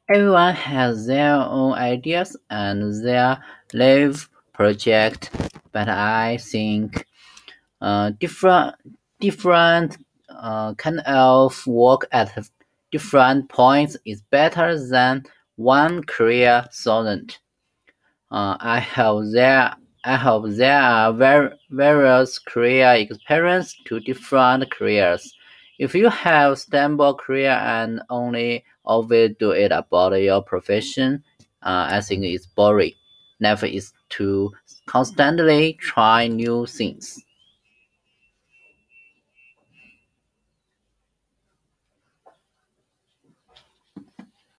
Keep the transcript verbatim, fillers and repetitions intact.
Everyone has their own ideas and their life project, but I think uh, different different uh, kind of work at different points is better than one career student. Uh, I hope there I hope there are var- various career experience to different careers. If you have stable career and only always do it about your profession, uh, I think it's boring. Never is to constantly try new things.